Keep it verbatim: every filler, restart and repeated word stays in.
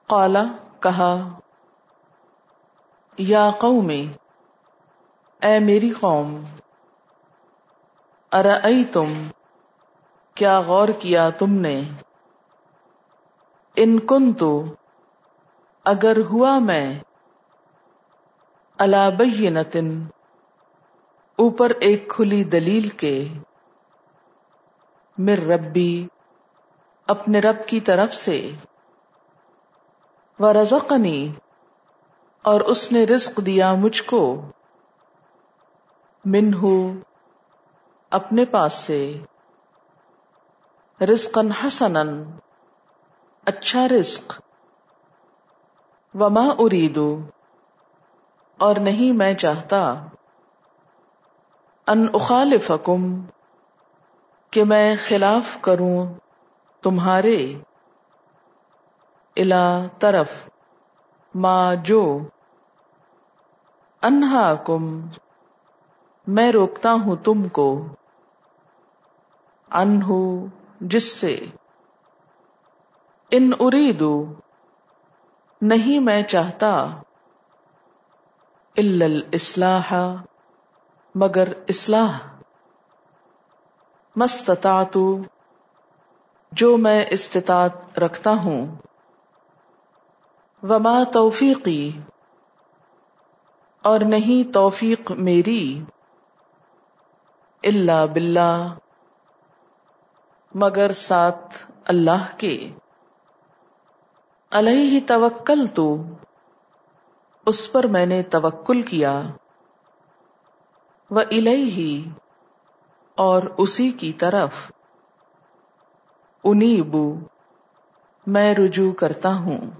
قال کہا، یا قوم اے میری قوم، ارأیتم کیا غور کیا تم نے، ان کنتو اگر ہوا میں، علی بینۃ اوپر ایک کھلی دلیل کے، من ربی اپنے رب کی طرف سے، ورزقنی اور اس نے رزق دیا مجھ کو، منہ اپنے پاس سے، رزقا حسنا اچھا رزق، وما ارید اور نہیں میں چاہتا، ان اخالفکم کہ میں خلاف کروں تمہارے، الی طرف، ما جو، انہاکم میں روکتا ہوں تم کو، عنہ جس سے، ان اریدو نہیں میں چاہتا، الا الاصلاح مگر اصلاح، مستطعت جو میں استطاعت رکھتا ہوں، وما توفیقی اور نہیں توفیق میری، الا باللہ مگر ساتھ اللہ کے، علیہ توکلت اس پر میں نے توکل کیا، والیہ اور اسی کی طرف، انیب میں رجوع کرتا ہوں۔